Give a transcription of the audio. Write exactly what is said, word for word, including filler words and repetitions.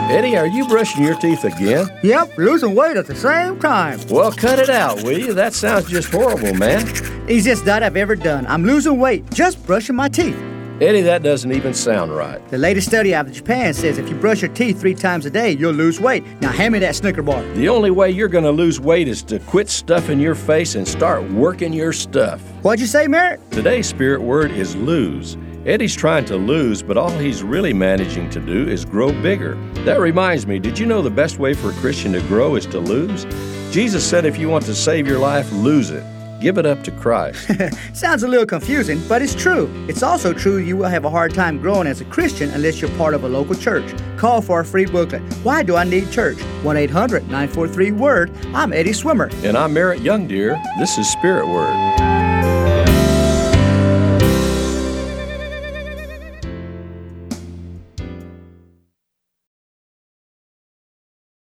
Eddie, are you brushing your teeth again? Yep, losing weight at the same time. Well, cut it out, will you? That sounds just horrible, man. Easiest diet I've ever done. I'm losing weight just brushing my teeth. Eddie, that doesn't even sound right. The latest study out of Japan says if you brush your teeth three times a day, you'll lose weight. Now hand me that Snicker bar. The only way you're going to lose weight is to quit stuffing your face and start working your stuff. What'd you say, Merritt? Today's spirit word is lose. Eddie's trying to lose, but all he's really managing to do is grow bigger. That reminds me, did you know the best way for a Christian to grow is to lose? Jesus said if you want to save your life, lose it. Give it up to Christ. Sounds a little confusing, but it's true. It's also true you will have a hard time growing as a Christian unless you're part of a local church. Call for a free booklet. Why do I need church? one eight hundred nine four three word. I'm Eddie Swimmer. And I'm Merritt Youngdeer. This is Spirit Word.